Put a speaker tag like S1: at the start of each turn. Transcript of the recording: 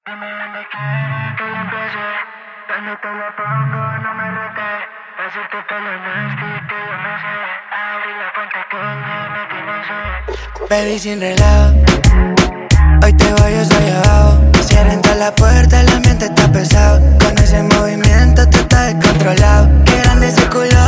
S1: Dime dónde quieres que yo empiece. Cuando te lo pongo no me rete. Hacerte pelo nasty que yo me sé. Abrí la puerta que me tiene sed.
S2: Baby, sin relajo, hoy te voy yo soy abajo. Cierren toda la puerta, el ambiente está pesado. Con ese movimiento tú estás descontrolado. Qué grande ese culo